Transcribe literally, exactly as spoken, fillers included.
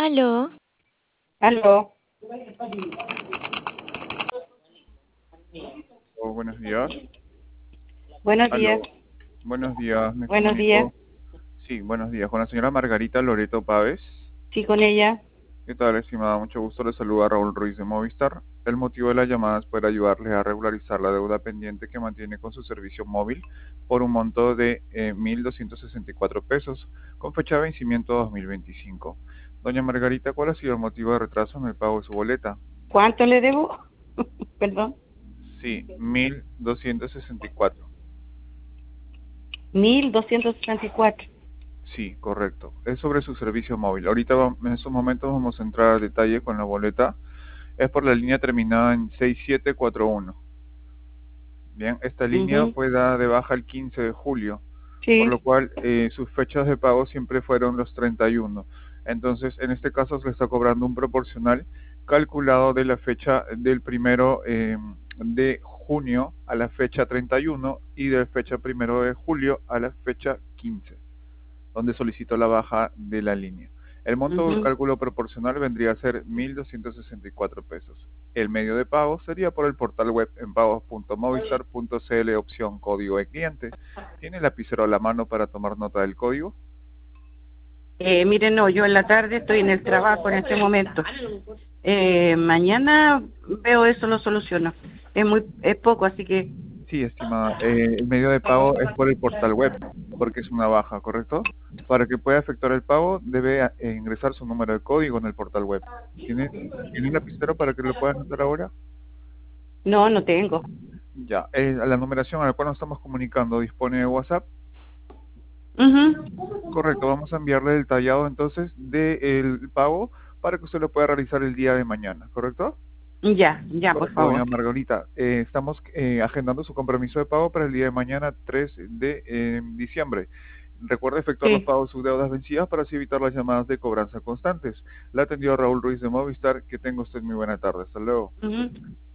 Aló. Aló. Oh, buenos días. Buenos días. Aló. Buenos días, me Buenos días. comunico. Sí, buenos días. Con la señora Margarita Loreto Páez. Sí, con ella. ¿Qué tal, estimada? Mucho gusto. Le saluda Raúl Ruiz de Movistar. El motivo de la llamada es para ayudarles a regularizar la deuda pendiente que mantiene con su servicio móvil por un monto de eh, mil doscientos sesenta y cuatro pesos, con fecha de vencimiento dos mil veinticinco. Doña Margarita, ¿cuál ha sido el motivo de retraso en el pago de su boleta? ¿Cuánto le debo? Perdón. Sí, mil doscientos sesenta y cuatro. Mil doscientos sesenta y cuatro. Sí, correcto. Es sobre su servicio móvil. Ahorita va- en estos momentos vamos a entrar a detalle con la boleta. Es por la línea terminada en seis siete cuatro uno. Bien, esta línea Mhm. fue dada de baja el quince de julio, por lo Sí. cual eh, sus fechas de pago siempre fueron los treinta y uno. Entonces, en este caso se le está cobrando un proporcional calculado de la fecha del primero eh, de junio a la fecha treinta y uno y de la fecha primero de julio a la fecha quince, donde solicitó la baja de la línea. El monto del Mhm. cálculo proporcional vendría a ser mil doscientos sesenta y cuatro pesos. El medio de pago sería por el portal web en pagos punto movistar punto cl, opción código de cliente. ¿Tiene el lapicero a la mano para tomar nota del código? Eh, miren, no, yo en la tarde estoy en el trabajo en este momento. Eh, mañana veo eso, lo soluciono. Es muy, es poco, así que. Sí, estimada. Eh, el medio de pago es por el portal web, porque es una baja, ¿correcto? Para que pueda efectuar el pago, debe eh, ingresar su número de código en el portal web. ¿Tiene, ¿tiene un lapicero para que lo pueda anotar ahora? No, no tengo. Ya, eh, la numeración a la cual nos estamos comunicando dispone de WhatsApp. Mhm. Correcto, vamos a enviarle el detallado entonces del pago para que usted lo pueda realizar el día de mañana, ¿correcto? Ya, ya, por Correcto, doña favor. Margarita. Eh, estamos eh, agendando su compromiso de pago para el día de mañana, tres de eh, diciembre. Recuerde efectuar los Sí. pagos de sus deudas vencidas para así evitar las llamadas de cobranza constantes. La atendió Raúl Ruiz de Movistar. Que tenga usted muy buena tarde. Hasta luego. Mhm.